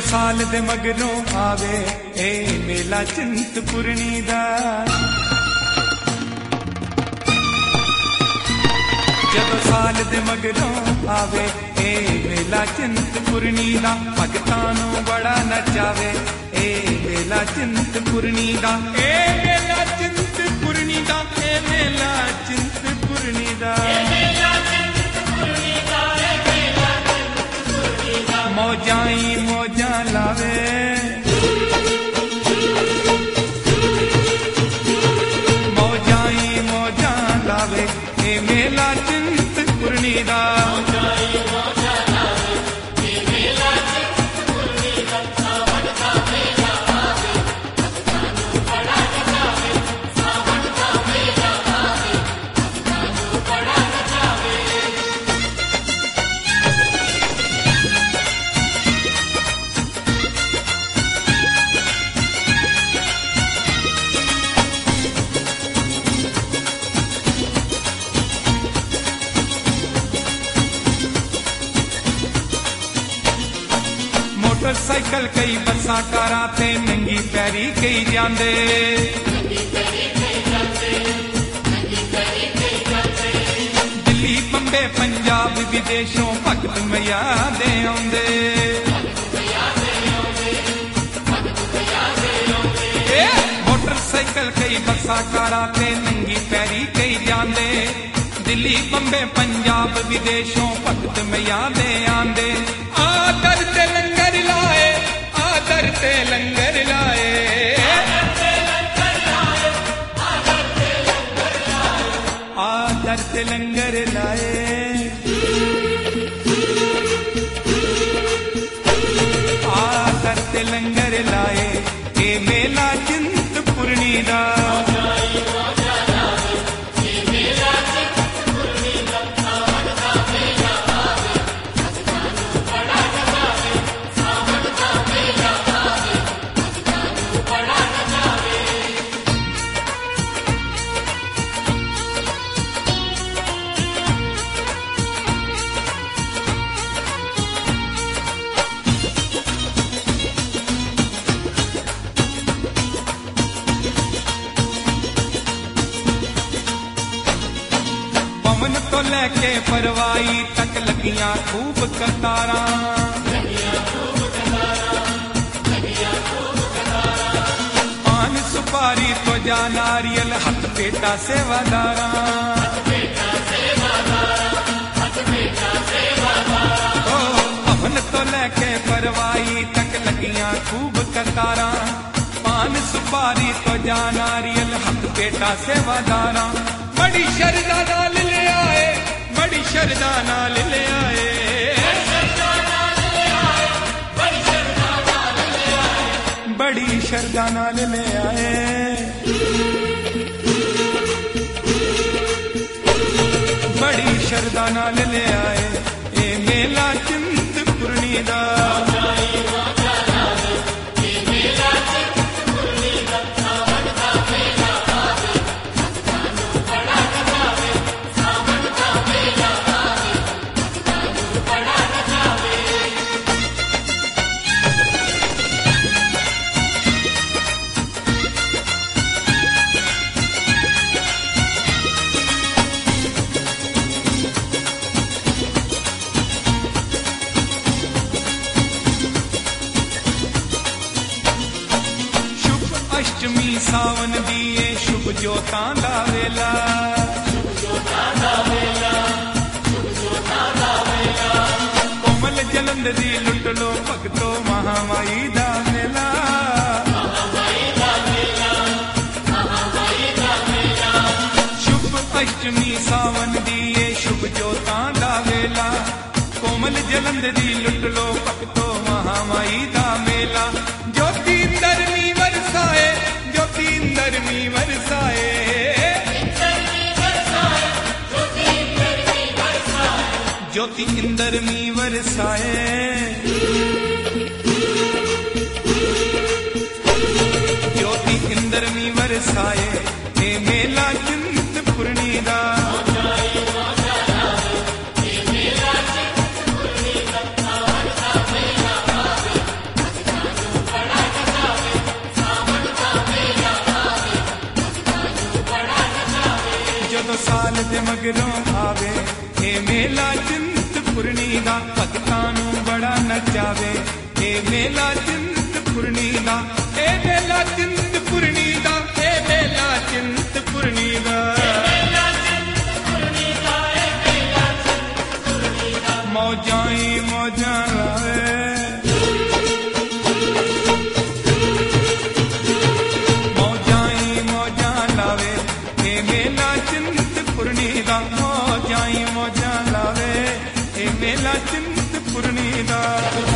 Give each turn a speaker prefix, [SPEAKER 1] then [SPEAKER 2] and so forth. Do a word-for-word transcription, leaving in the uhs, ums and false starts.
[SPEAKER 1] साल दे मगरों आवे ए मेला चिंतपूर्णी दा, जब साल दे मगरों आवे ए मेला चिंतपूर्णी दा, भगतां नूं बड़ा नचावे ए मेला चिंतपूर्णी दा, ए मेला चिंतपूर्णी दा, ए मेला चिंतपूर्णी दा, मौजां ही मौजां लावे, मौजां ही मौजां लावे ए मेला चिंतपूर्णी दा, मोटरसाइकिल कई बसा कारां ते नंगी पैरी कई जांदे, दिल्ली बंबे पंजाब विदेशों भगत मैया दे आंदे, मोटरसाइकिल कई बसा कारां ते नंगी पैरी कई जांदे, दिल्ली बंबे पंजाब विदेशों भगत मैया दे आंदे, आदर ते लंगर लाए, आदर ते लंगर लाए, आदर ते लंगर लाए, आदर ते लंगर लाए ए मेला चिंतपूर्णी दा, पवन तो लेके परवाई तक लगियां खूब कतारां, पान सुपारी तो जा नारियल हथ पेटा सेवादारा, ओ पवन तो लेके परवाई तक लगियां खूब कतारां, पान सुपारी तो जा नारियल हथ पेटा सेवादारा, बड़ी शरदा नाल ले आए, बड़ी शरदा नाल ले आए, बड़ी शरदा नाल ले आए, बड़ी शरदा नाल ले आए ए मेला चिंतपूर्णी दा, अष्टमी सावन दिए शुभ जोतां दा वेला, कोमल जलंधरी लुट लो भगतो महामाई दा मेला, शुभ अष्टमी सावन दिए शुभ जोतां दा वेला, कोमल जलंधरी लुट लो भगतो महामाई दा मेला, ज्योति दरनी वरसाए, ज्योति दरनी वरसाए, ज्योति इंदर मी वरसाए, ज्योति इंदर मी वरसाए ए मेला चिंतपूर्णी दा, साल दे मगरों आवे ए मेला चिंतपुरनी दा भगतां नूं बड़ा नचावे ए मेला चिंतपुरनी दा ए मेला चिंतपुरनी दा ए मेला चिंतपुरनी दा मौजां ही मौजां लावे मौजां ही मौजां लावे ए मेला चिंतपुरनी दा मौजां ही मौजां लावे ए मेला चिंतपुरनी दा